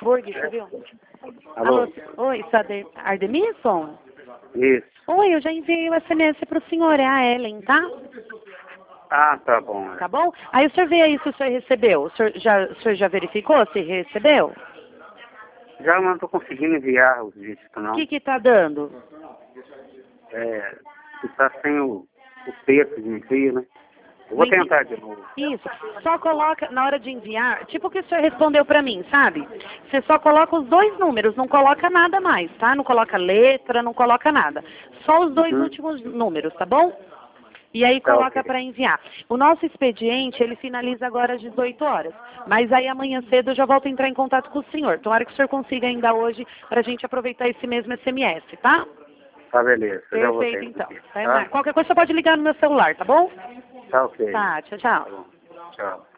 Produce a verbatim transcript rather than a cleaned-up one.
Burger, viu? Alô? Alô? Oi, isso é Ade- Ardemilson? Isso. Oi, eu já enviei o S M S pro senhor, é a Ellen, tá? Ah, tá bom. Tá bom? Aí o senhor vê aí se o senhor recebeu. O senhor já, o senhor já verificou se recebeu? Já não tô conseguindo enviar os dígitos, O não. que que tá dando? É, está sem o, o texto de envio, né? Eu vou Não entendi. tentar de novo. Isso. Só coloca, na hora de enviar, tipo o que o senhor respondeu pra mim, sabe? Você só coloca os dois números, não coloca nada mais, tá? Não coloca letra, não coloca nada. Só os dois Uhum. últimos números, tá bom? E aí Tá coloca ok. para enviar. O nosso expediente, ele finaliza agora às dezoito horas. Mas aí amanhã cedo eu já volto a entrar em contato com o senhor. Tomara que o senhor consiga ainda hoje para a gente aproveitar esse mesmo S M S, tá? Tá, beleza. Eu já vou Perfeito, ter então. aqui, Até tá? mais. Qualquer coisa você pode ligar no meu celular, tá bom? Tá ok. Tá, tchau, Tá tchau. bom. Tchau.